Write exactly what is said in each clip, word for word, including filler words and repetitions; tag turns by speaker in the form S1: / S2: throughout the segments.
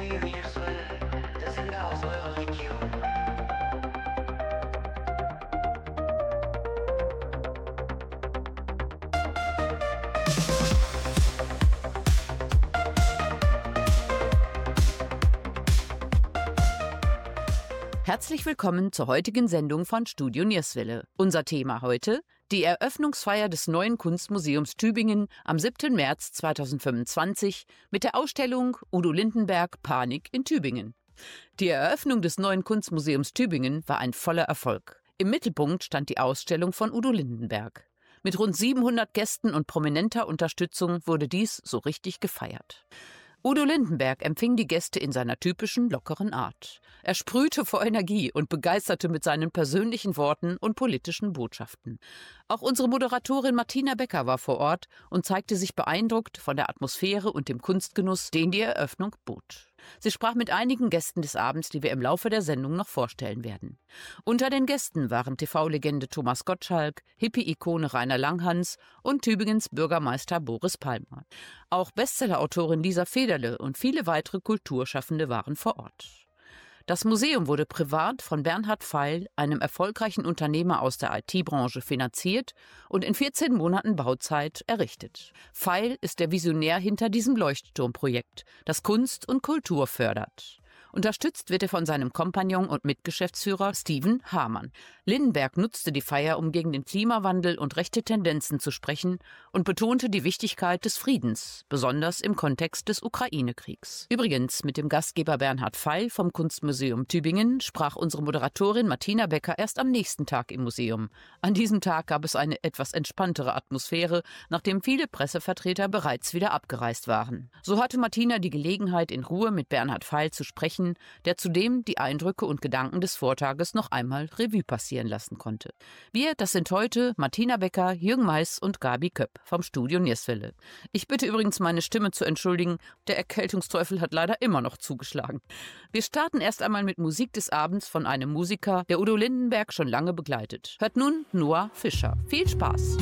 S1: Herzlich willkommen zur heutigen Sendung von Studio Nierswelle. Unser Thema heute: die Eröffnungsfeier des neuen Kunstmuseums Tübingen am siebten März zweitausendfünfundzwanzig mit der Ausstellung Udo Lindenberg Panik in Tübingen. Die Eröffnung des neuen Kunstmuseums Tübingen war ein voller Erfolg. Im Mittelpunkt stand die Ausstellung von Udo Lindenberg. Mit rund siebenhundert Gästen und prominenter Unterstützung wurde dies so richtig gefeiert. Udo Lindenberg empfing die Gäste in seiner typischen, lockeren Art. Er sprühte vor Energie und begeisterte mit seinen persönlichen Worten und politischen Botschaften. Auch unsere Moderatorin Martina Becker war vor Ort und zeigte sich beeindruckt von der Atmosphäre und dem Kunstgenuss, den die Eröffnung bot. Sie sprach mit einigen Gästen des Abends, die wir im Laufe der Sendung noch vorstellen werden. Unter den Gästen waren T V-Legende Thomas Gottschalk, Hippie-Ikone Rainer Langhans und Tübingens Bürgermeister Boris Palmer. Auch Bestsellerautorin Lisa Federle und viele weitere Kulturschaffende waren vor Ort. Das Museum wurde privat von Bernhard Pfeil, einem erfolgreichen Unternehmer aus der I T-Branche, finanziert und in vierzehn Monaten Bauzeit errichtet. Pfeil ist der Visionär hinter diesem Leuchtturmprojekt, das Kunst und Kultur fördert. Unterstützt wird er von seinem Kompagnon und Mitgeschäftsführer Steven Hamann. Lindenberg nutzte die Feier, um gegen den Klimawandel und rechte Tendenzen zu sprechen und betonte die Wichtigkeit des Friedens, besonders im Kontext des Ukraine-Kriegs. Übrigens, mit dem Gastgeber Bernhard Pfeil vom Kunstmuseum Tübingen sprach unsere Moderatorin Martina Becker erst am nächsten Tag im Museum. An diesem Tag gab es eine etwas entspanntere Atmosphäre, nachdem viele Pressevertreter bereits wieder abgereist waren. So hatte Martina die Gelegenheit, in Ruhe mit Bernhard Pfeil zu sprechen, der zudem die Eindrücke und Gedanken des Vortages noch einmal Revue passieren lassen konnte. Wir, das sind heute Martina Becker, Jürgen Mais und Gabi Köpp vom Studio Nierswelle. Ich bitte übrigens, meine Stimme zu entschuldigen, der Erkältungsteufel hat leider immer noch zugeschlagen. Wir starten erst einmal mit Musik des Abends von einem Musiker, der Udo Lindenberg schon lange begleitet. Hört nun Noah Fischer. Viel Spaß!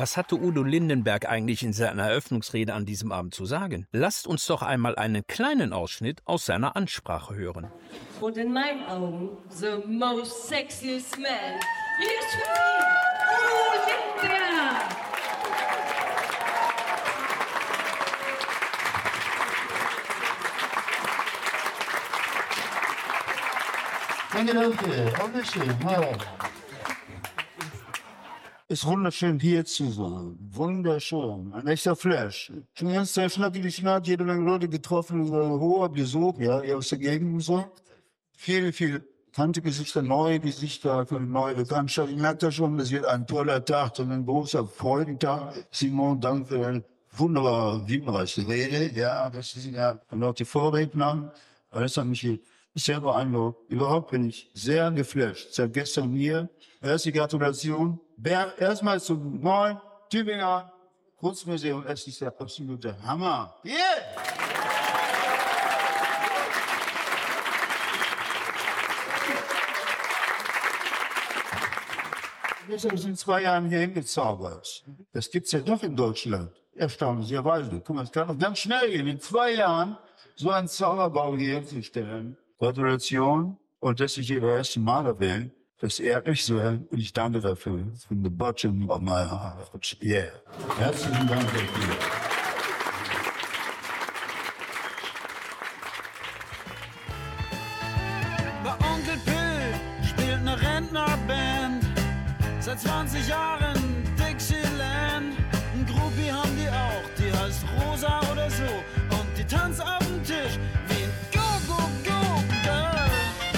S2: Was hatte Udo Lindenberg eigentlich in seiner Eröffnungsrede an diesem Abend zu sagen? Lasst uns doch einmal einen kleinen Ausschnitt aus seiner Ansprache hören.
S3: Und in meinen Augen, the most sexiest man. Hier ist für Sie Udo Lindenberg.
S4: Danke, danke. Wunderschön. Ja. Ist wunderschön, hier zu sein. Wunderschön. Ein echter Flash. Schon ganz sehr schnackig, schnack, jede Menge Leute getroffen, so hoher Besuch, ja, hier aus der Gegend und so. Viele, viele bekannte Gesichter, neue Gesichter, neue Bekanntschaft. Ich merke da schon, das wird ein toller Tag und ein großer Freudentag. Simon, danke für eine wunderbare, wiebenreiche Rede. Ja, das sind ja noch die Vorredner. Aber das hat mich sehr beeindruckt. Überhaupt bin ich sehr geflasht. Seit gestern hier. Erste Gratulation. Erstmal zum neuen Tübinger Kunstmuseum. Es ist der absolute Hammer. Yeah! Wir sind in zwei Jahren hier hingezaubert. Das gibt's ja doch in Deutschland. Erstaunlicherweise. Guck mal, es kann doch ganz schnell gehen. In zwei Jahren so einen Zauberbau hier hinzustellen. Gratulation. Und dass ich Ihre erste Maler bin, das ehrt mich sehr. Und ich danke dafür. From the bottom of my heart. Yeah. Herzlichen Dank dafür.
S5: Bei Onkel Pö spielt eine Rentnerband. Seit zwanzig Jahren Dixieland. Ein Groupie haben die auch, die heißt Rosa oder so. Und die tanzt auf dem Tisch wie ein Go-Go-Go-Girl.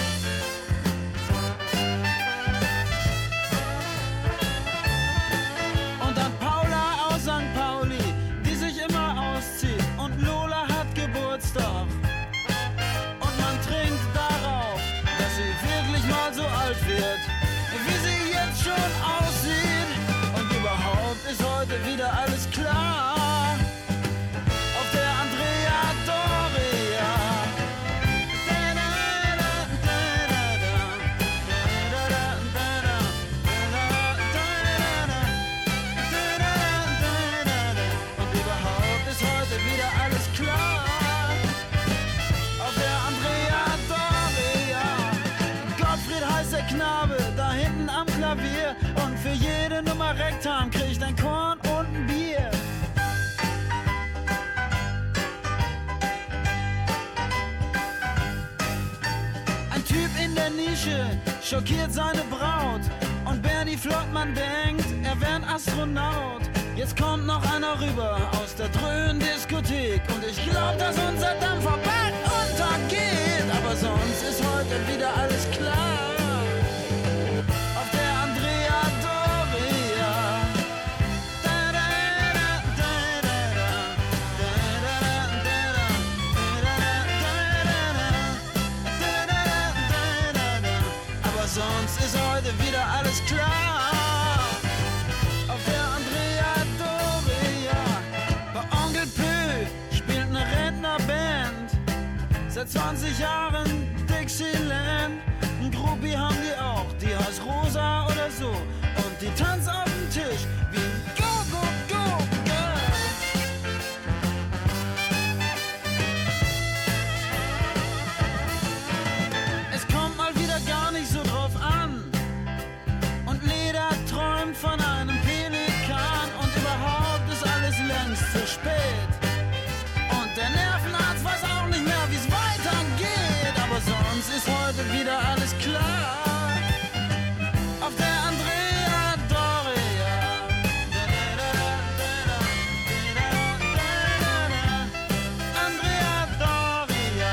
S5: Und dann Paula aus Sankt Pauli, die sich immer auszieht. Und Lola hat Geburtstag. Und man trinkt darauf, dass sie wirklich mal so alt wird, wie sie jetzt schon aussieht. Und überhaupt ist heute wieder alles klar. Auf der Andrea Doria. Und überhaupt ist heute wieder alles klar. Auf der Andrea Doria. Gottfried heißt der Knabe, da hinten am Klavier. Und für jede Nummer Rektam kriegt ein Korn und ein Bier. Ein Typ in der Nische schockiert seine Braut. Und Bernie Flottmann denkt, er wär ein Astronaut. Jetzt kommt noch einer rüber aus der Dröhn-Diskothek. Und ich glaub, dass unser Dampfer bald untergeht. Aber sonst ist heute wieder alles klar. Auf der Andrea Doria. Aber sonst ist heute wieder alles klar. Auf der Andrea Doria. Bei Onkel Pö spielt eine Rentnerband. Seit zwanzig Jahren Dixieland. Ein Groupie haben die auch, die heißt Rosa oder so. Und die tanzt auf dem Tisch wie ein Go-Go-Go-Girl. Es kommt mal wieder gar nicht so drauf an. Und Leda träumt von einem Pelikan. Und überhaupt ist alles längst zu spät. Und der Nervenarzt weiß auch nicht mehr, wie's weitergeht. Aber sonst ist heute wieder alles klar. Auf der Andrea Doria. Andrea Doria.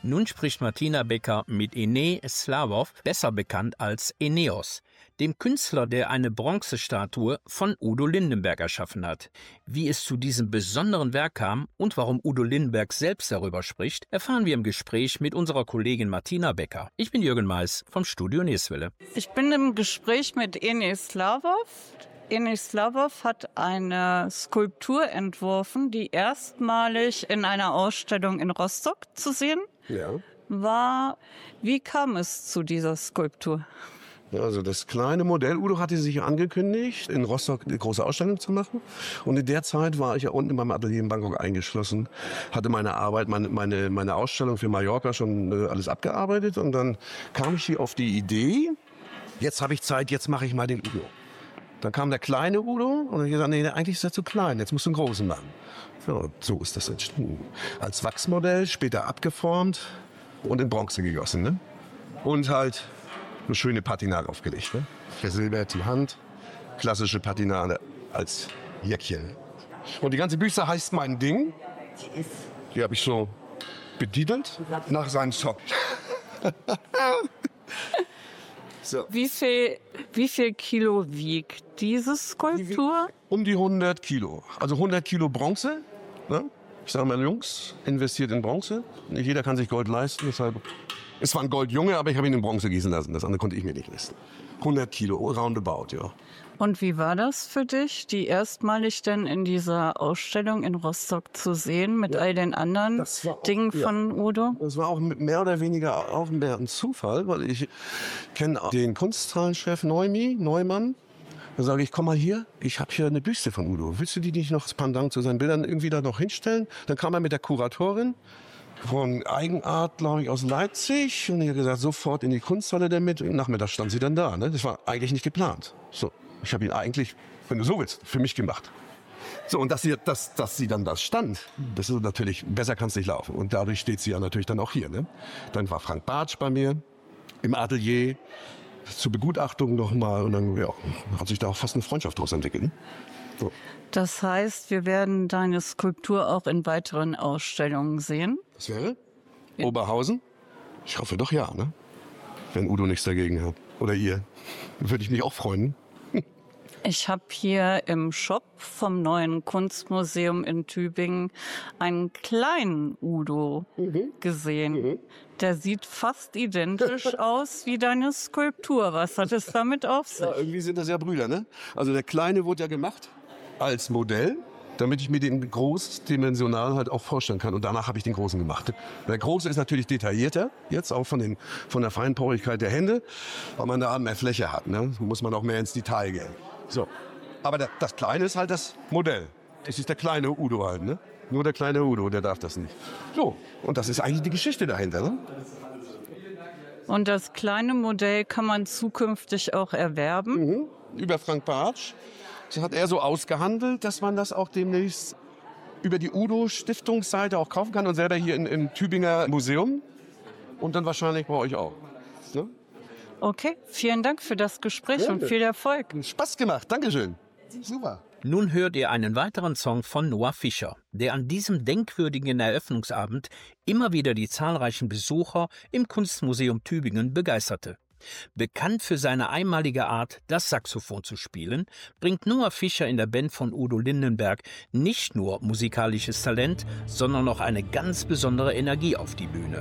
S2: Nun spricht Martina Becker mit Ene Slavov, besser bekannt als Eneos, dem Künstler, der eine Bronzestatue von Udo Lindenberg erschaffen hat. Wie es zu diesem besonderen Werk kam und warum Udo Lindenberg selbst darüber spricht, erfahren wir im Gespräch mit unserer Kollegin Martina Becker. Ich bin Jürgen Mais vom Studio Nierswelle.
S6: Ich bin im Gespräch mit Ene Slavov. Ene Slavov hat eine Skulptur entworfen, die erstmalig in einer Ausstellung in Rostock zu sehen
S7: Ja.
S6: war. Wie kam es zu dieser Skulptur?
S7: Ja, also das kleine Modell, Udo hatte sich angekündigt, in Rostock eine große Ausstellung zu machen. Und in der Zeit war ich ja unten in meinem Atelier in Bangkok eingeschlossen, hatte meine Arbeit, meine, meine, meine Ausstellung für Mallorca schon äh, alles abgearbeitet. Und dann kam ich hier auf die Idee, jetzt habe ich Zeit, jetzt mache ich mal den Udo. Dann kam der kleine Udo und dann habe ich gesagt, nee, eigentlich ist er zu klein, jetzt musst du einen großen machen. Ja, so ist das entstanden. Als Wachsmodell, später abgeformt und in Bronze gegossen. Ne? Und halt eine schöne Patina aufgelegt. Ne? Versilbert die Hand, klassische Patina als Jäckchen. Und die ganze Büste heißt Mein Ding. Die habe ich so betitelt nach seinem Song. So.
S6: Wie viel, wie viel Kilo wiegt diese Skulptur?
S7: Um die hundert Kilo. Also hundert Kilo Bronze. Ne? Ich sage mal, Jungs, investiert in Bronze. Nicht jeder kann sich Gold leisten. Deshalb, es war ein Goldjunge, aber ich habe ihn in Bronze gießen lassen. Das andere konnte ich mir nicht leisten. hundert Kilo, roundabout, ja.
S6: Und wie war das für dich, die erstmalig denn in dieser Ausstellung in Rostock zu sehen mit
S7: Ja,
S6: all den anderen
S7: das war auch-
S6: Dingen
S7: ja.
S6: von Udo?
S7: Das war auch mehr oder weniger auch mehr ein Zufall, weil ich kenne den Kunsthallenchef Neumi, Neumann. Da sage ich, komm mal hier, ich habe hier eine Büste von Udo. Willst du die nicht noch als Pendant zu seinen Bildern irgendwie da noch hinstellen? Dann kam er mit der Kuratorin von Eigenart, glaube ich, aus Leipzig. Und ich habe gesagt, sofort in die Kunsthalle damit. Und nachmittags stand sie dann da. Ne? Das war eigentlich nicht geplant. So, ich habe ihn eigentlich, wenn du so willst, für mich gemacht. So, und dass sie, dass, dass sie dann da stand, das ist natürlich, besser kann es nicht laufen. Und dadurch steht sie ja natürlich dann auch hier. Ne? Dann war Frank Bartsch bei mir im Atelier zur Begutachtung nochmal. Und dann ja, hat sich da auch fast eine Freundschaft daraus entwickelt. Ne? So.
S6: Das heißt, wir werden deine Skulptur auch in weiteren Ausstellungen sehen.
S7: Das wäre? Oberhausen? Ich hoffe doch ja, ne? Wenn Udo nichts dagegen hat. Oder ihr. Würde ich mich auch freuen.
S6: Ich habe hier im Shop vom Neuen Kunstmuseum in Tübingen einen kleinen Udo gesehen. Der sieht fast identisch aus wie deine Skulptur. Was hat es damit auf sich?
S7: Ja, irgendwie sind das ja Brüder, ne? Also der Kleine wurde ja gemacht als Modell, damit ich mir den großdimensional halt auch vorstellen kann. Und danach habe ich den Großen gemacht. Der Große ist natürlich detaillierter, jetzt auch von, den, von der Feinporigkeit der Hände, weil man da mehr Fläche hat. Ne? Muss man auch mehr ins Detail gehen. So. Aber der, das Kleine ist halt das Modell. Das ist der kleine Udo halt. Ne? Nur der kleine Udo, der darf das nicht. So, und das ist eigentlich die Geschichte dahinter. Ne?
S6: Und das kleine Modell kann man zukünftig auch erwerben?
S7: Mhm. Über Frank Bartsch. Das hat er so ausgehandelt, dass man das auch demnächst über die Udo-Stiftungsseite auch kaufen kann und selber hier in, im Tübinger Museum und dann wahrscheinlich bei euch auch. Ne?
S6: Okay, vielen Dank für das Gespräch
S7: Gerne.
S6: und viel Erfolg.
S7: Spaß gemacht, Dankeschön. Super.
S2: Nun hört ihr einen weiteren Song von Noah Fischer, der an diesem denkwürdigen Eröffnungsabend immer wieder die zahlreichen Besucher im Kunstmuseum Tübingen begeisterte. Bekannt für seine einmalige Art, das Saxophon zu spielen, bringt Noah Fischer in der Band von Udo Lindenberg nicht nur musikalisches Talent, sondern auch eine ganz besondere Energie auf die Bühne.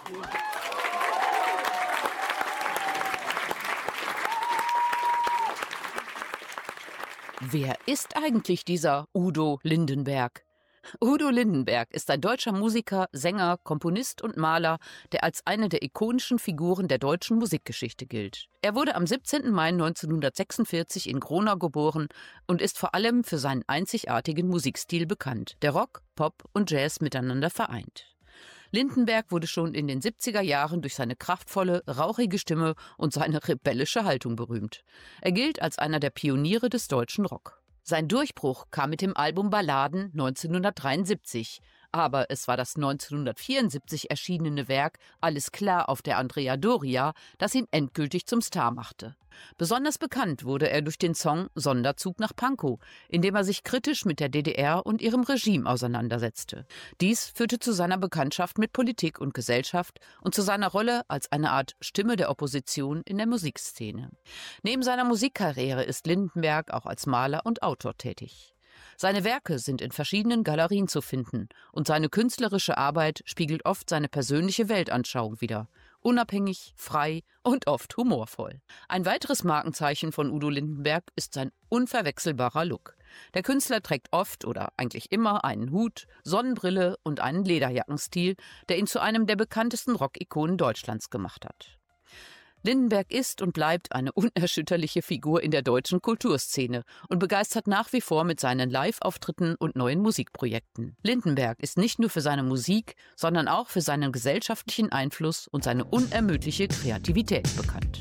S1: Wer ist eigentlich dieser Udo Lindenberg? Udo Lindenberg ist ein deutscher Musiker, Sänger, Komponist und Maler, der als eine der ikonischen Figuren der deutschen Musikgeschichte gilt. Er wurde am siebzehnten Mai neunzehnhundertsechsundvierzig in Gronau geboren und ist vor allem für seinen einzigartigen Musikstil bekannt, der Rock, Pop und Jazz miteinander vereint. Lindenberg wurde schon in den siebziger Jahren durch seine kraftvolle, rauchige Stimme und seine rebellische Haltung berühmt. Er gilt als einer der Pioniere des deutschen Rock. Sein Durchbruch kam mit dem Album Balladen neunzehnhundertdreiundsiebzig, aber es war das neunzehnhundertvierundsiebzig erschienene Werk Alles klar auf der Andrea Doria, das ihn endgültig zum Star machte. Besonders bekannt wurde er durch den Song Sonderzug nach Pankow, in dem er sich kritisch mit der D D R und ihrem Regime auseinandersetzte. Dies führte zu seiner Bekanntschaft mit Politik und Gesellschaft und zu seiner Rolle als eine Art Stimme der Opposition in der Musikszene. Neben seiner Musikkarriere ist Lindenberg auch als Maler und Autor tätig. Seine Werke sind in verschiedenen Galerien zu finden und seine künstlerische Arbeit spiegelt oft seine persönliche Weltanschauung wider. Unabhängig, frei und oft humorvoll. Ein weiteres Markenzeichen von Udo Lindenberg ist sein unverwechselbarer Look. Der Künstler trägt oft oder eigentlich immer einen Hut, Sonnenbrille und einen Lederjackenstil, der ihn zu einem der bekanntesten Rock-Ikonen Deutschlands gemacht hat. Lindenberg ist und bleibt eine unerschütterliche Figur in der deutschen Kulturszene und begeistert nach wie vor mit seinen Live-Auftritten und neuen Musikprojekten. Lindenberg ist nicht nur für seine Musik, sondern auch für seinen gesellschaftlichen Einfluss und seine unermüdliche Kreativität bekannt.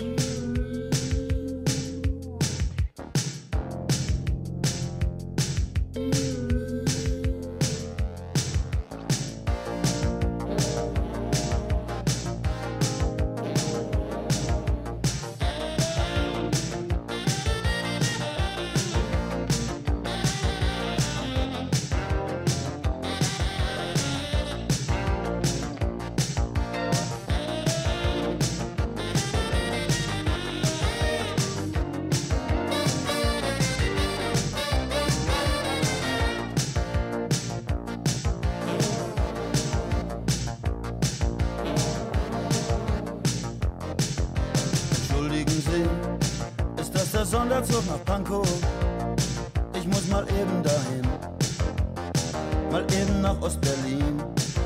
S5: Sonderzug nach Pankow, ich muss mal eben dahin, mal eben nach Ostberlin.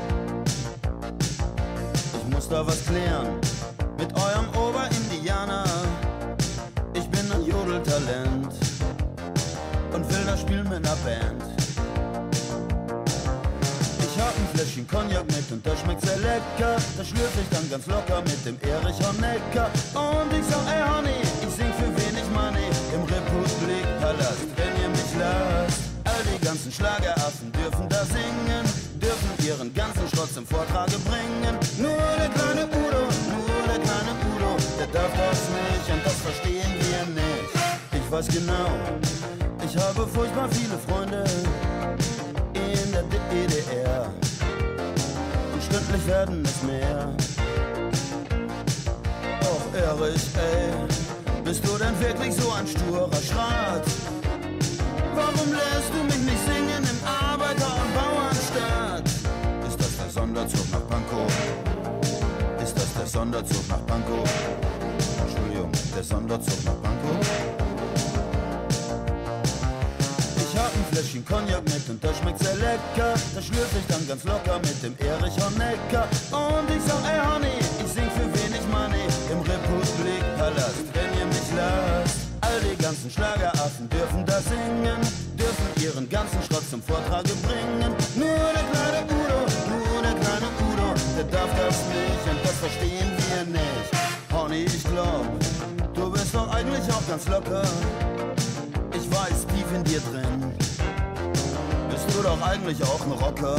S5: Ich muss da was klären mit eurem Oberindianer. Ich bin ein Jodeltalent und will da spielen mit ner Band. Ich hab ein Fläschchen Cognac mit und das schmeckt sehr lecker. Das schlürf ich dann ganz locker mit dem Erich Honecker. Und ich sag, ey Honey, ich sing für wenig Money im Republikpalast, wenn ihr mich lasst. All die ganzen Schlageraffen dürfen da singen, dürfen ihren ganzen Schrott zum Vortrage bringen. Nur der kleine Udo, nur der kleine Udo, der darf das nicht und das verstehen wir nicht. Ich weiß genau, ich habe furchtbar viele Freunde in der D D R und stündlich werden es mehr. Och Erich, ey, bist du denn wirklich so ein sturer Schrat? Warum lässt du mich nicht singen im Arbeiter- und Bauernstaat? Ist das der Sonderzug nach Pankow? Ist das der Sonderzug nach Pankow? Entschuldigung, der Sonderzug nach Pankow? Ich hab ein Fläschchen Cognac mit und das schmeckt sehr lecker. Das schlürf ich dann ganz locker mit dem Erich Honecker. Und ich sag, ey Honey, ich sing für wenig Money im Republikpalast, wenn ihr mich lasst. All die ganzen Schlageraffen dürfen da singen, dürfen ihren ganzen Schrott zum Vortrage bringen. Nur der kleine Udo, nur der kleine Udo, der darf das nicht und das verstehen wir nicht. Honey, ich glaub, du bist doch eigentlich auch ganz locker. Ich weiß, tief in dir drin bist du doch eigentlich auch ein Rocker.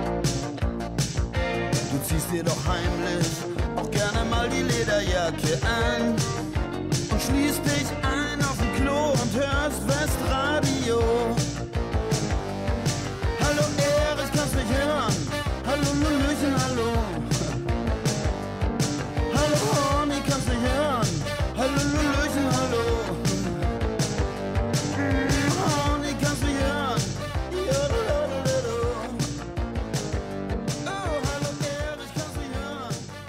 S5: Du ziehst dir doch heimlich auch gerne mal die Lederjacke an und schließt dich ein auf dem Klo und hörst Westradio. Hallo Erich, kannst mich hören? Hallo Lulüchen, hallo. Hallo Honey, kannst mich hören? Hallo Lulüchen, hallo. Honey, kannst mich hören? Oh, hallo Erich, kannst mich hören?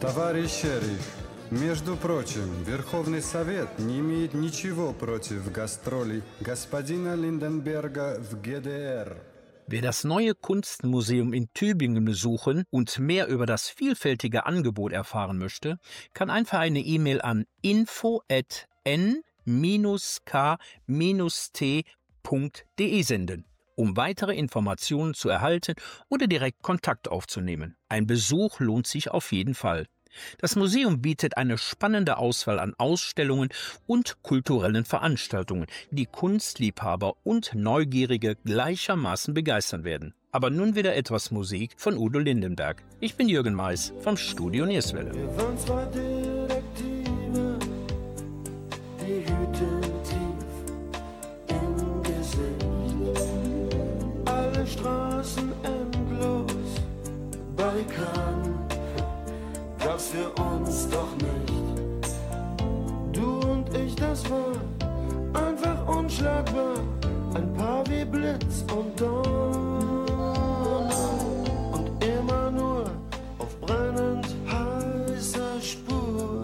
S8: Товарищ шериф, между прочим, Верховный Совет не имеет ничего против гастролей господина Lindenberger в G D R.
S2: Wer das neue Kunstmuseum in Tübingen besuchen und mehr über das vielfältige Angebot erfahren möchte, kann einfach eine E-Mail an info at n k t punkt d e senden, um weitere Informationen zu erhalten oder direkt Kontakt aufzunehmen. Ein Besuch lohnt sich auf jeden Fall. Das Museum bietet eine spannende Auswahl an Ausstellungen und kulturellen Veranstaltungen, die Kunstliebhaber und Neugierige gleichermaßen begeistern werden. Aber nun wieder etwas Musik von Udo Lindenberg. Ich bin Jürgen Mais vom Studio Nierswelle.
S5: Wir waren zwei Detektive, die Hüte tief im Gesicht. Alle Straßen endlos, Barrikaden gab's für uns doch nicht. Du und ich, das war einfach unschlagbar. Ein Paar wie Blitz und Donner und immer nur auf brennend heißer Spur.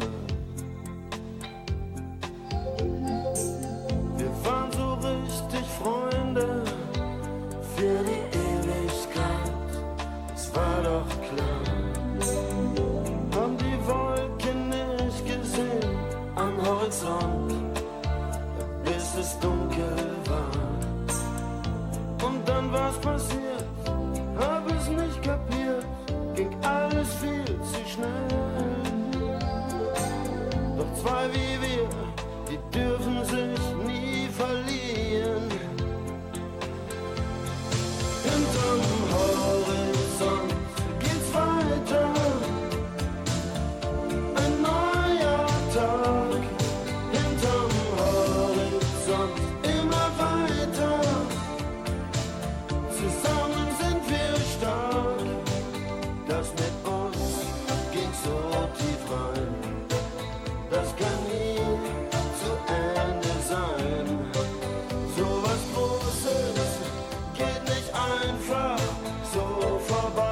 S5: Wir waren so richtig Freunde für die Ewigkeit, es war doch klar. Haben die Wolken nicht gesehen am Horizont, bis es dunkel war. Und dann war's passiert, hab es nicht kapiert, ging alles viel zu schnell. Doch zwei wie wir, die dürfen sich nie verlieren. Hinterm Horizont geht's weiter. Ein neuer Tag, hinterm Horizont immer weiter. Zusammen sind wir stark, das mit uns ging so tief rein. Das kann nie zu Ende sein. So was Großes geht nicht einfach so vorbei.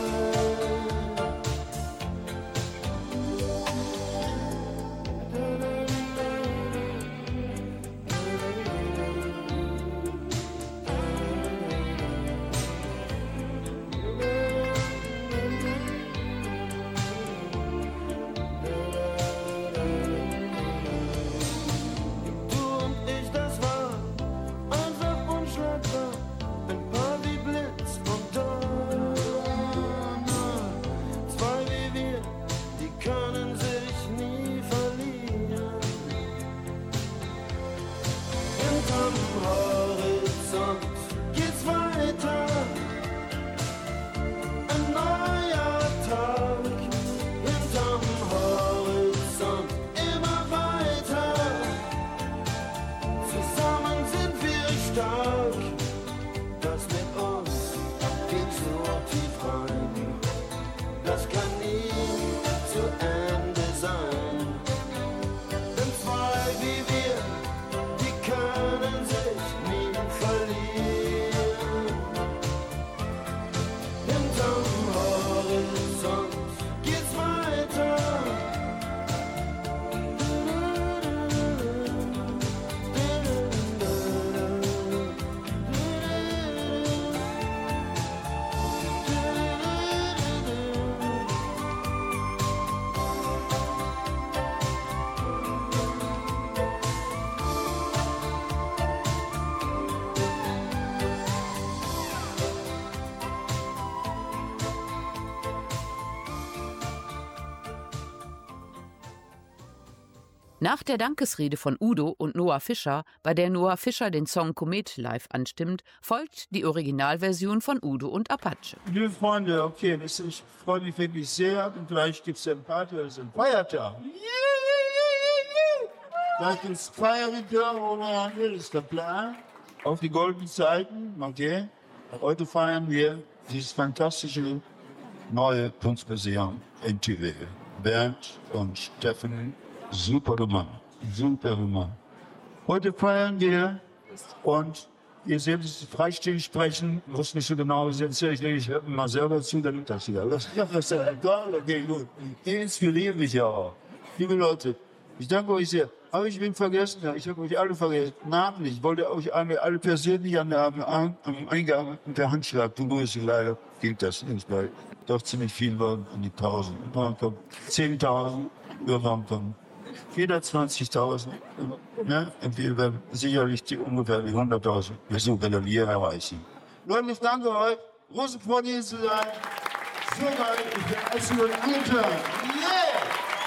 S5: Du und ich, das war einfach unschlagbar. Ein Paar wie Blitz und Donner. Zwei wie wir, die können sich nie verlieren. Hinterm Horizont geht's weiter. Ein neuer Tag. Hinterm Horizont immer weiter. Zusammen sind wir stark. Das mit uns geht so tief rein. Das kann nie zu Ende sein. Denn zwei wie wir, die können sich nie verlieren. Hinterm Horizont geht's weiter.
S1: Nach der Dankesrede von Udo und Noah Fischer, bei der Noah Fischer den Song Komet live anstimmt, folgt die Originalversion von Udo und Apache.
S4: Liebe Freunde, okay, das ist, ich freue mich wirklich sehr. Und vielleicht gibt es ja ein Party oder so einen Feiertag. Vielleicht gibt es Feiertag oder anderes, ist der Plan. Auf die goldenen Zeiten, okay. Heute feiern wir dieses fantastische neue Kunstmuseum in Tübingen. Bernd und Steffen, super gemacht, super gemacht. Heute feiern wir und ihr seht es freistil sprechen, muss nicht so genau setzen, ich lege ich mal selber zu, dann nimmt das wieder. Das ist ja egal, okay, gut. Ihr inspiriert mich ja auch. Liebe Leute, ich danke euch sehr. Aber ich bin vergessen, ja, ich habe euch alle vergessen, namentlich. Ich wollte euch alle, alle persönlich an der, am Eingang der Handschlag begrüßen. Leider gilt das nicht, weil doch ziemlich viel waren an die tausend. zehntausend, irgendwann vierhundertzwanzigtausend. Ne? Und wir werden sicherlich die ungefähr die hunderttausend Besucher der Liga erreichen. Leute, ich danke euch. Große Freude, hier zu sein. So geil, ich bin absolut angetan. Yeah!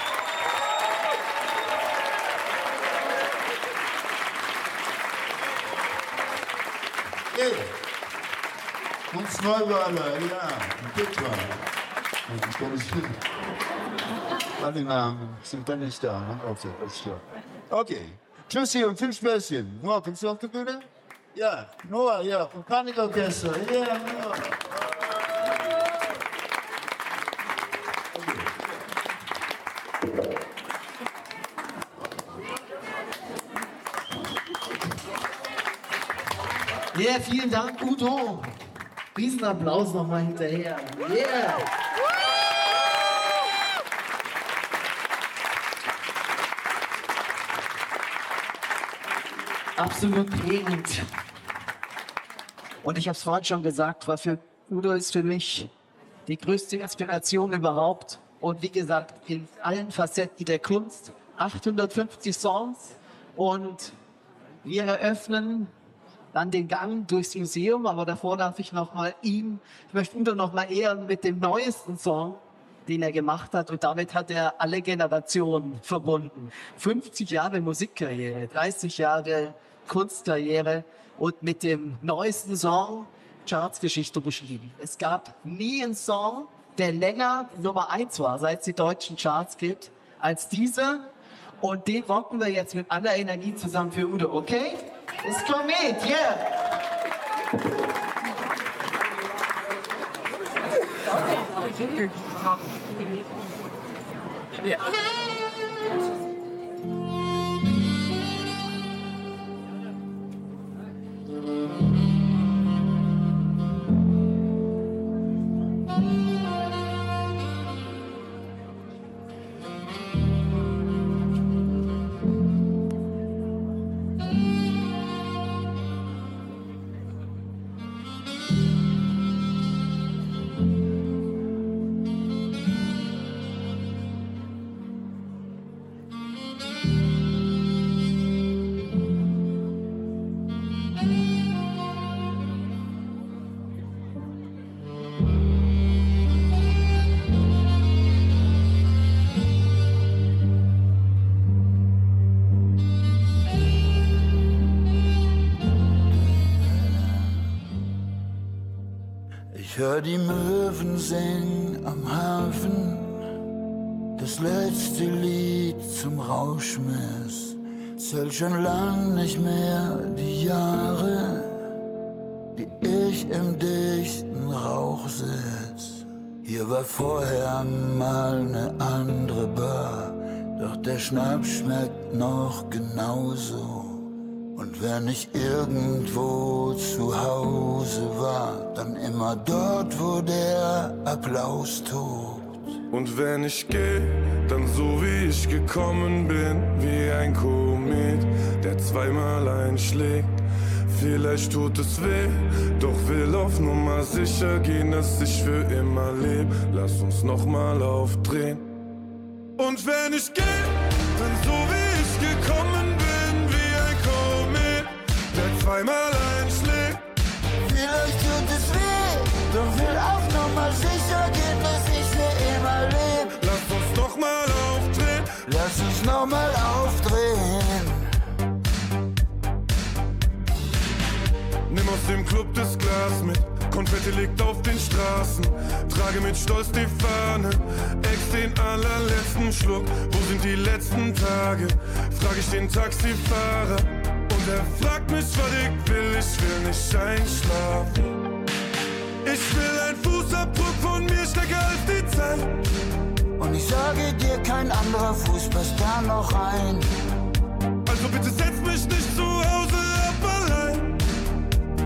S4: Hey. Und Neuweiler, ja, bitte. Alle Namen sind dann nicht da, ne? Okay, alles klar. Okay, tschüssi und viel Späßchen. Noah, kommst du auf die Bühne? Ja, Noah, ja, vom Panikorchester. Ja, Noah.
S9: Ja, yeah, vielen Dank, Udo. Riesenapplaus nochmal hinterher. Yeah! Absolut prägend. Und ich habe es vorhin schon gesagt, war für Udo ist für mich die größte Inspiration überhaupt. Und wie gesagt, in allen Facetten der Kunst. achthundertfünfzig Songs und wir eröffnen dann den Gang durchs Museum, aber davor darf ich noch mal ihm, ich möchte Udo noch mal ehren mit dem neuesten Song, den er gemacht hat, und damit hat er alle Generationen verbunden. fünfzig Jahre Musikkarriere, dreißig Jahre Kunstkarriere und mit dem neuesten Song Chartsgeschichte beschrieben. Es gab nie einen Song, der länger Nummer eins war, seit es die deutschen Charts gibt, als dieser, und den rocken wir jetzt mit aller Energie zusammen für Udo, okay? It's Komet, yeah! Yeah.
S5: Ich hör die Möwen singen am Hafen, das letzte Lied zum Rauschmiss. Zähl schon lang nicht mehr die Jahre, die ich im dichten Rauch sitz. Hier war vorher mal ne andere Bar, doch der Schnaps schmeckt noch genauso. Und wenn ich irgendwo zu Hause war, dann immer dort, wo der Applaus tobt.
S10: Und wenn ich geh, dann so wie ich gekommen bin, wie ein Komet, der zweimal einschlägt. Vielleicht tut es weh, doch will auf Nummer sicher gehen, dass ich für immer leb. Lass uns noch mal aufdrehen. Und wenn ich geh, dann so wie ich gekommen bin, wie ein Komet, der zweimal einschlägt.
S5: Vielleicht tut es weh, doch will auf Nummer sicher gehen, dass ich für immer leb.
S10: Lass uns noch mal aufdrehen.
S5: Lass uns noch mal aufdrehen.
S10: Nimm aus dem Club das Glas mit, Konfetti liegt auf den Straßen. Trage mit Stolz die Fahne, ex den allerletzten Schluck. Wo sind die letzten Tage? Frag ich den Taxifahrer. Und er fragt mich, was ich will, ich will nicht einschlafen. Ich will ein Fußabdruck von mir stärker als die Zeit.
S5: Und ich sage dir, kein anderer Fuß passt da noch rein.
S10: Also bitte setz mich nicht zu Hause ab allein.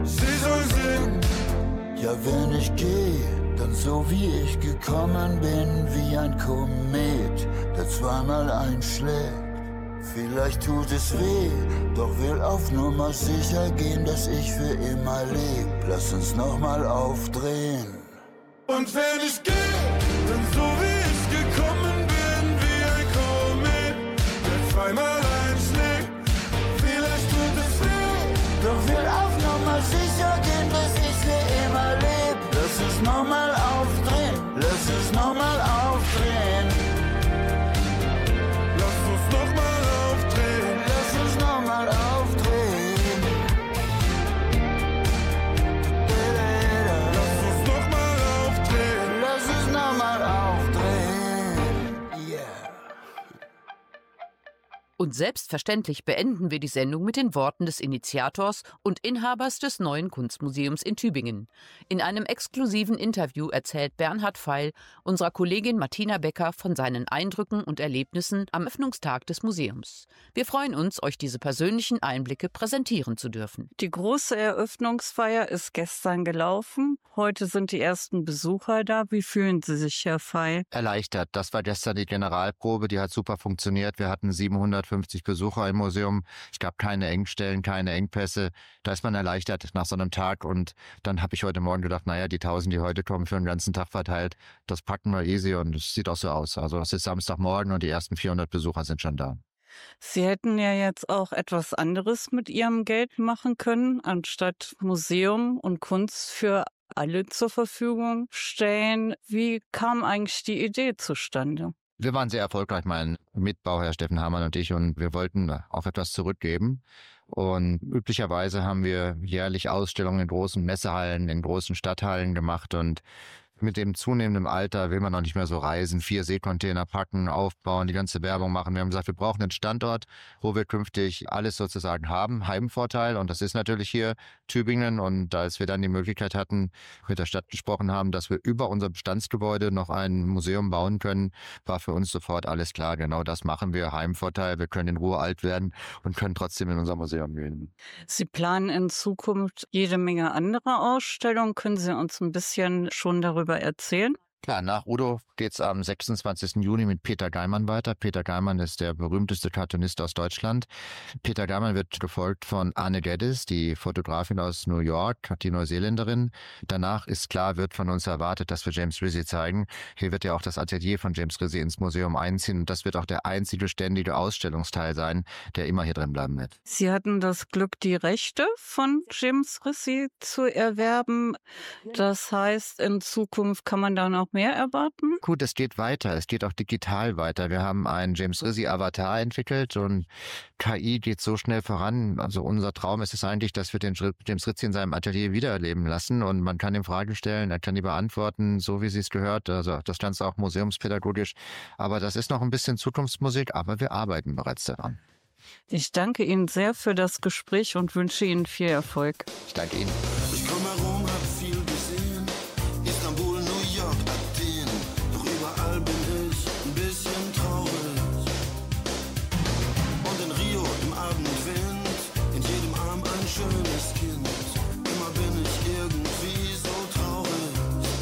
S11: Ja, wenn ich gehe, dann so wie ich gekommen bin, wie ein Komet, der zweimal einschlägt. Vielleicht tut es weh, doch will auf Nummer sicher gehen, dass ich für immer leb. Lass uns nochmal aufdrehen.
S10: Und wenn ich gehe, dann so wie ich gekommen bin, wie ein Komet, der zweimal einschlägt. Vielleicht tut es weh,
S11: doch will auf Nummer sicher gehen, dass ich für immer leb. Lass uns nochmal aufdrehen, lass uns nochmal aufdrehen.
S10: Lass uns nochmal aufdrehen,
S11: lass uns nochmal aufdrehen.
S10: Lass uns nochmal aufdrehen,
S11: lass uns nochmal aufdrehen. Yeah.
S1: Und selbstverständlich beenden wir die Sendung mit den Worten des Initiators und Inhabers des Neuen Kunstmuseums in Tübingen. In einem exklusiven Interview erzählt Bernhard Pfeil unserer Kollegin Martina Becker von seinen Eindrücken und Erlebnissen am Öffnungstag des Museums. Wir freuen uns, euch diese persönlichen Einblicke präsentieren zu dürfen.
S6: Die große Eröffnungsfeier ist gestern gelaufen. Heute sind die ersten Besucher da. Wie fühlen Sie sich, Herr Pfeil?
S12: Erleichtert. Das war gestern die Generalprobe. Die hat super funktioniert. Wir hatten siebenhundertfünfzig Besucher im Museum. Es gab keine Engstellen, keine Engpässe. Da ist man erleichtert nach so einem Tag. Und dann habe ich heute Morgen gedacht, naja, die tausend, die heute kommen, für den ganzen Tag verteilt, das packen wir easy und es sieht auch so aus. Also es ist Samstagmorgen und die ersten vierhundert Besucher sind schon da.
S6: Sie hätten ja jetzt auch etwas anderes mit Ihrem Geld machen können, anstatt Museum und Kunst für alle zur Verfügung stellen. Wie kam eigentlich die Idee zustande?
S12: Wir waren sehr erfolgreich, mein Mitbauherr Steffen Hamann und ich, und wir wollten auch etwas zurückgeben. Und üblicherweise haben wir jährlich Ausstellungen in großen Messehallen, in großen Stadthallen gemacht, und mit dem zunehmenden Alter will man noch nicht mehr so reisen, vier Seekontainer packen, aufbauen, die ganze Werbung machen. Wir haben gesagt, wir brauchen einen Standort, wo wir künftig alles sozusagen haben, Heimvorteil. Und das ist natürlich hier Tübingen. Und als wir dann die Möglichkeit hatten, mit der Stadt gesprochen haben, dass wir über unser Bestandsgebäude noch ein Museum bauen können, war für uns sofort alles klar. Genau das machen wir, Heimvorteil. Wir können in Ruhe alt werden und können trotzdem in unser Museum gehen.
S6: Sie planen in Zukunft jede Menge andere Ausstellungen. Können Sie uns ein bisschen schon darüber erzählen?
S12: Klar, nach Udo geht's am sechsundzwanzigsten Juni mit Peter Geimann weiter. Peter Geimann ist der berühmteste Cartoonist aus Deutschland. Peter Geimann wird gefolgt von Anne Geddes, die Fotografin aus New York, die Neuseeländerin. Danach ist klar, wird von uns erwartet, dass wir James Rizzi zeigen. Hier wird ja auch das Atelier von James Rizzi ins Museum einziehen. Und das wird auch der einzige ständige Ausstellungsteil sein, der immer hier drin bleiben wird.
S6: Sie hatten das Glück, die Rechte von James Rizzi zu erwerben. Das heißt, in Zukunft kann man da noch mehr erwarten?
S12: Gut, es geht weiter. Es geht auch digital weiter. Wir haben einen James Rizzi-Avatar entwickelt und K I geht so schnell voran. Also unser Traum ist es eigentlich, dass wir den James Rizzi in seinem Atelier wiedererleben lassen, und man kann ihm Fragen stellen, er kann die beantworten, so wie sie es gehört. Also das Ganze auch museumspädagogisch. Aber das ist noch ein bisschen Zukunftsmusik, aber wir arbeiten bereits daran.
S6: Ich danke Ihnen sehr für das Gespräch und wünsche Ihnen viel Erfolg.
S12: Ich danke Ihnen.
S5: Ich komme herum, hab viel gesehen. Istanbul, New York, Athen. Doch überall bin ich ein bisschen traurig. Und in Rio im Abendwind, in jedem Arm ein schönes Kind. Immer bin ich irgendwie so traurig.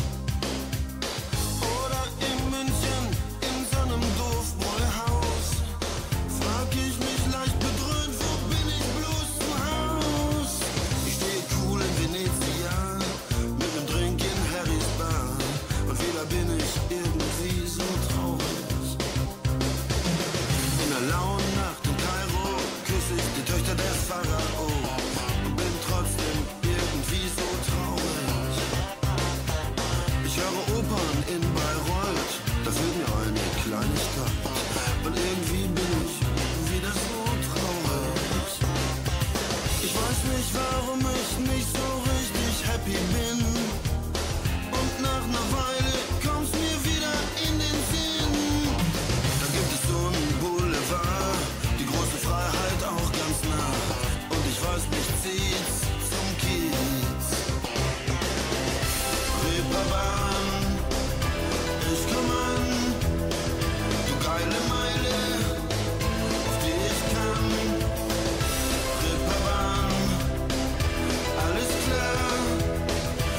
S5: Oder in München, in so einem Doofbräuhaus, frag ich mich leicht bedröhnt, wo bin ich bloß zu Haus? Ich stehe cool in Venezia, mit nem Drink in Harrys Bar, und wieder bin ich irgendwie so traurig. In der lauen Nacht in Kairo küsse ich die Töchter der Pharao und bin trotzdem irgendwie so traurig. Ich höre Opern in Bayreuth, da fehlt mir eine Kleinigkeit, und irgendwie bin ich wieder so traurig. Ich weiß nicht, warum ich nicht so richtig happy bin, und nach einer Weile kommt's mir wieder in den Sinn. Da gibt es so einen Boulevard, die große Freiheit auch ganz nah, und ich weiß, mich zieht's zum Kiez. Reeperbahn, ich komm an, du geile Meile, auf die ich kann. Reeperbahn, alles klar,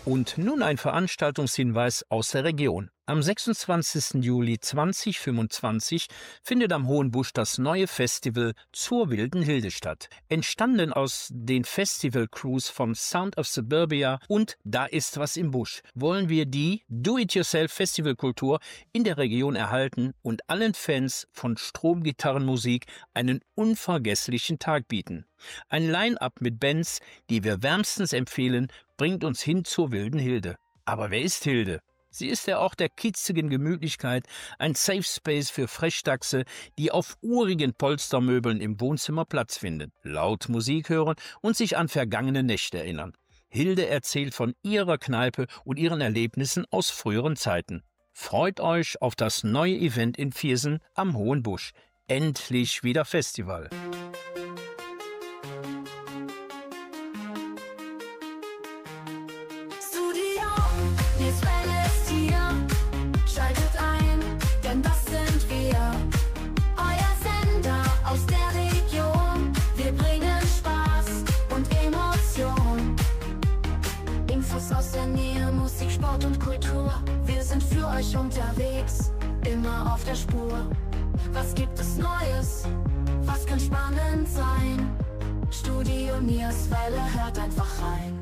S2: Und nun ein Veranstaltungshinweis aus der Region. Am sechsundzwanzigsten Juli zweitausendfünfundzwanzig findet am Hohen Busch das neue Festival Zur wilden Hilde statt. Entstanden aus den Festival-Crews vom Sound of Suburbia und Da ist was im Busch, wollen wir die Do-it-yourself-Festivalkultur in der Region erhalten und allen Fans von Stromgitarrenmusik einen unvergesslichen Tag bieten. Ein Line-up mit Bands, die wir wärmstens empfehlen, bringt uns hin zur wilden Hilde. Aber wer ist Hilde? Sie ist der Ort der kitzigen Gemütlichkeit, ein Safe Space für Frechdachse, die auf urigen Polstermöbeln im Wohnzimmer Platz finden, laut Musik hören und sich an vergangene Nächte erinnern. Hilde erzählt von ihrer Kneipe und ihren Erlebnissen aus früheren Zeiten. Freut euch auf das neue Event in Viersen am Hohen Busch. Endlich wieder Festival.
S13: Euch unterwegs, immer auf der Spur. Was gibt es Neues? Was kann spannend sein? Studio Nierswelle, hört einfach rein.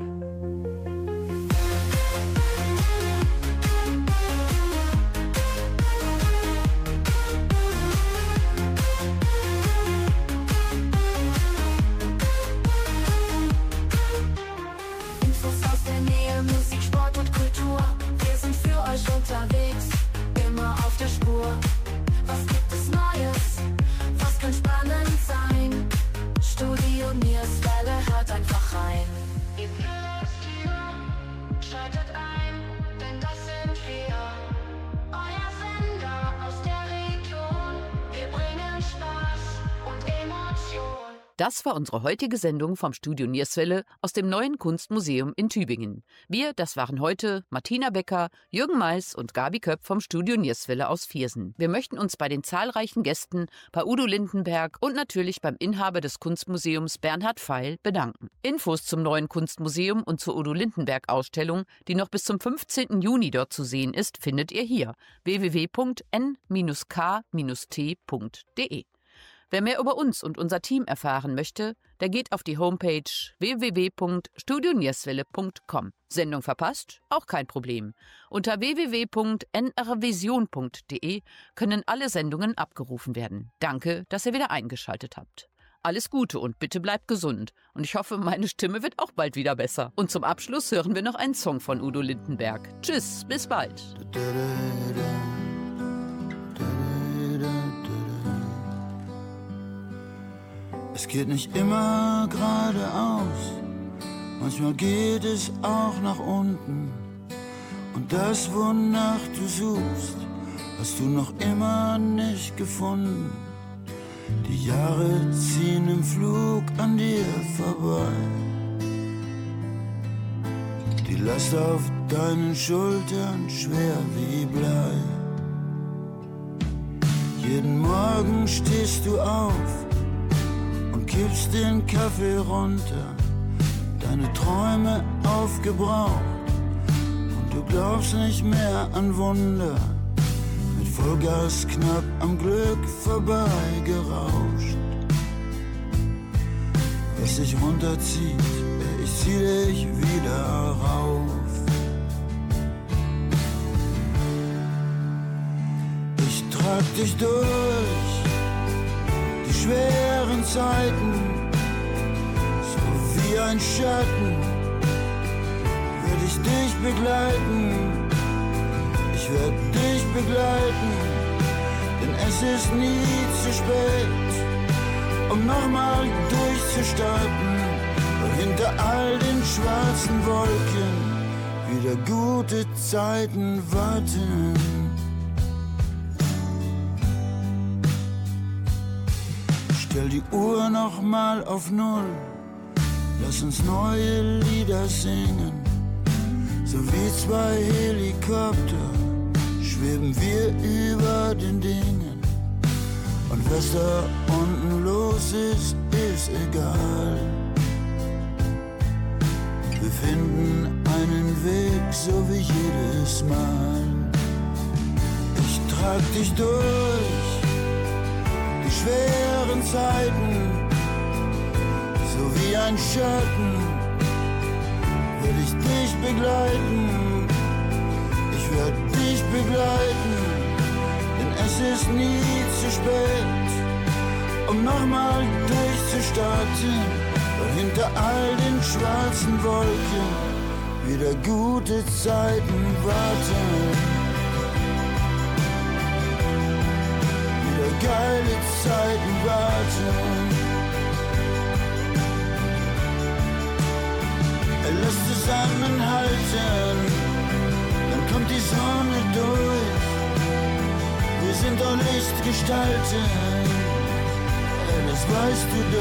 S13: Infos aus der Nähe, Musik, Sport und Kultur. Wir sind für euch unterwegs, immer auf der Spur. Was gibt es Neues? Was kann spannend sein? Studio Nierswelle, hört einfach rein. Ihr lasst hier, schaltet ein, denn das sind wir. Euer Sender aus der Region. Wir bringen Spaß und Emotion.
S1: Das war unsere heutige Sendung vom Studio Nierswelle aus dem Neuen Kunstmuseum in Tübingen. Wir, das waren heute Martina Becker, Jürgen Mais und Gabi Köpp vom Studio Nierswelle aus Viersen. Wir möchten uns bei den zahlreichen Gästen, bei Udo Lindenberg und natürlich beim Inhaber des Kunstmuseums Bernhard Pfeil bedanken. Infos zum Neuen Kunstmuseum und zur Udo Lindenberg-Ausstellung, die noch bis zum fünfzehnten Juni dort zu sehen ist, findet ihr hier w w w punkt n k t punkt d e. Wer mehr über uns und unser Team erfahren möchte, der geht auf die Homepage w w w punkt studio nierswelle punkt com. Sendung verpasst? Auch kein Problem. Unter w w w punkt n r vision punkt d e können alle Sendungen abgerufen werden. Danke, dass ihr wieder eingeschaltet habt. Alles Gute und bitte bleibt gesund. Und ich hoffe, meine Stimme wird auch bald wieder besser. Und zum Abschluss hören wir noch einen Song von Udo Lindenberg. Tschüss, bis bald.
S11: Es geht nicht immer geradeaus, manchmal geht es auch nach unten. Und das, wonach du suchst, hast du noch immer nicht gefunden. Die Jahre ziehen im Flug an dir vorbei. Die Last auf deinen Schultern schwer wie Blei. Jeden Morgen stehst du auf und kippst den Kaffee runter, deine Träume aufgebraucht und du glaubst nicht mehr an Wunder. Mit Vollgas knapp am Glück vorbeigerauscht. Was dich runterzieht, ich zieh dich wieder rauf. Ich trag dich durch die schweren Zeiten, so wie ein Schatten, werd ich dich begleiten, ich werd dich begleiten, denn es ist nie zu spät, um nochmal durchzustarten, weil hinter all den schwarzen Wolken wieder gute Zeiten warten. Stell die Uhr noch mal auf Null, lass uns neue Lieder singen. So wie zwei Helikopter schweben wir über den Dingen. Und was da unten los ist, ist egal. Wir finden ein meinen Weg, so wie jedes Mal. Ich trag dich durch die schweren Zeiten, so wie ein Schatten will ich dich begleiten. Ich werd dich begleiten, denn es ist nie zu spät, um nochmal durchzustarten, weil hinter all den schwarzen Wolken wieder gute Zeiten warten. Wieder geile Zeiten warten. Lass zusammenhalten, dann kommt die Sonne durch. Wir sind doch Lichtgestalten, das weißt du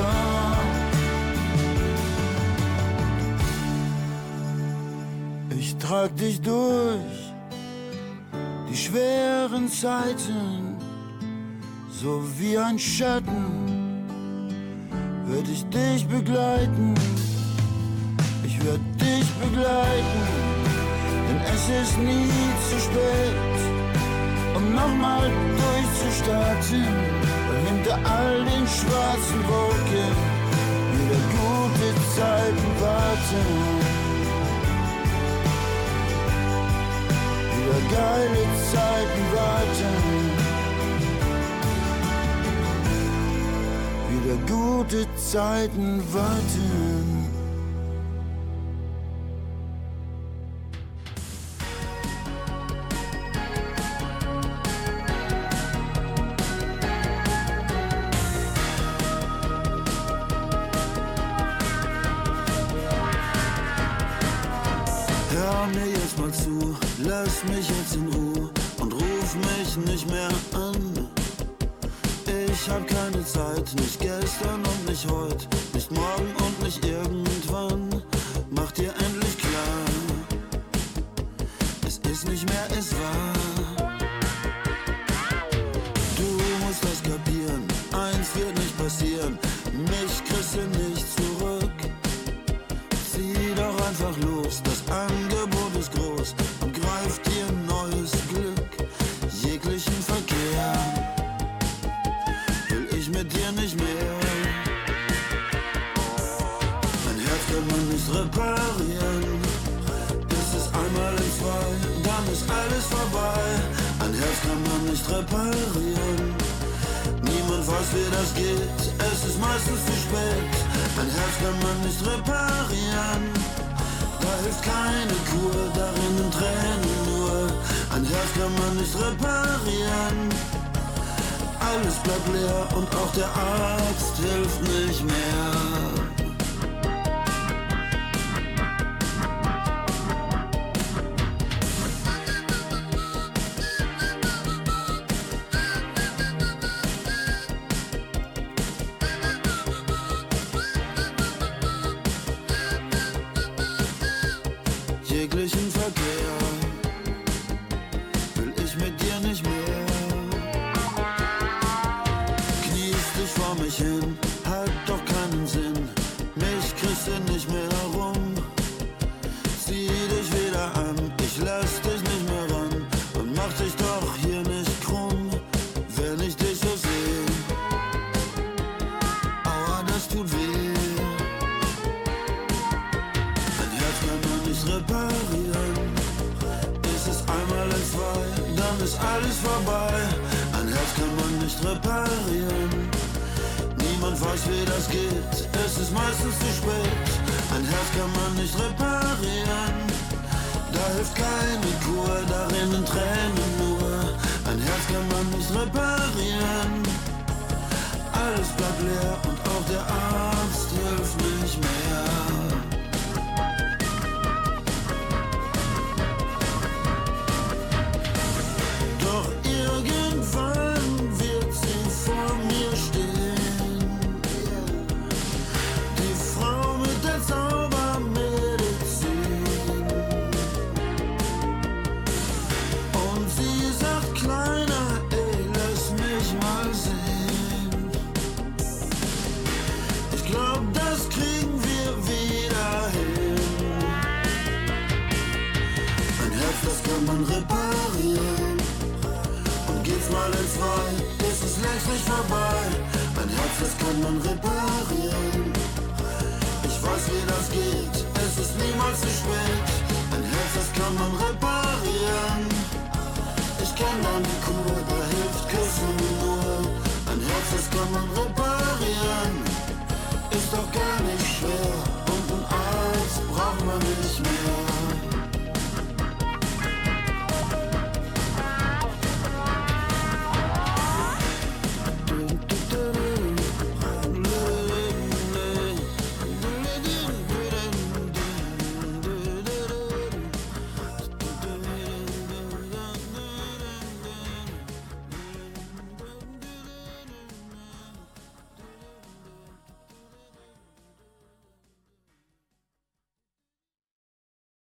S11: doch. Ich trag dich durch die schweren Zeiten, so wie ein Schatten werd ich dich begleiten. Ich werd dich begleiten, denn es ist nie zu spät, um nochmal durchzustarten, weil hinter all den schwarzen Wolken wieder gute Zeiten warten. Wieder geile Zeiten warten. Wieder gute Zeiten warten.
S5: Lass mich jetzt in Ruhe und ruf mich nicht mehr an. Ich hab keine Zeit, nicht gestern und nicht heute, nicht morgen und nicht irgendwann. Mach dir endlich klar, es ist nicht mehr, es war. Du musst das kapieren, eins wird nicht passieren, mich kriegst du nicht zurück. Zieh doch einfach los, das Angebot ist groß. Greif dir neues Glück, jeglichen Verkehr will ich mit dir nicht mehr. Mein Herz kann man nicht reparieren, ist es einmal in zwei, dann ist alles vorbei. Ein Herz kann man nicht reparieren, niemand weiß wie das geht, es ist meistens zu spät. Ein Herz kann man nicht reparieren, da hilft keine Kur, darin Tränen nur. Ein Herz kann man nicht reparieren. Alles bleibt leer und auch der Arzt hilft nicht mehr. Jeglichen Verkehr will ich mit dir nicht mehr. Kniest dich vor mich hin, hat doch keinen Sinn, mich kriegst du nicht mehr herum. Zieh dich wieder an, ich lass dich nicht mehr ran und mach dich doch hier nicht krumm, wenn ich dich so seh. Aua, das tut weh. Ein Herz kann man nicht reparieren, ist es einmal in zwei, dann ist alles vorbei. Ein Herz kann man nicht reparieren, niemand weiß wie das geht, es ist meistens zu spät. Ein Herz kann man nicht reparieren, da hilft keine Kur, darin in Tränen nur. Ein Herz kann man nicht reparieren, alles bleibt leer und auch der Arzt hilft nicht mehr. Doch irgendwann wird sie vor mir stehen, die Frau mit der Zaubermedizin. Und sie sagt, Kleiner, ey, lass mich mal sehen.
S11: vorbei. Ein Herz, das kann man reparieren. Ich weiß, wie das geht, es ist niemals zu spät. Ein Herz, das kann man reparieren. Ich kenn dann die Kur, da hilft Küssen nur. Ein Herz, das kann man reparieren. Ist doch gar nicht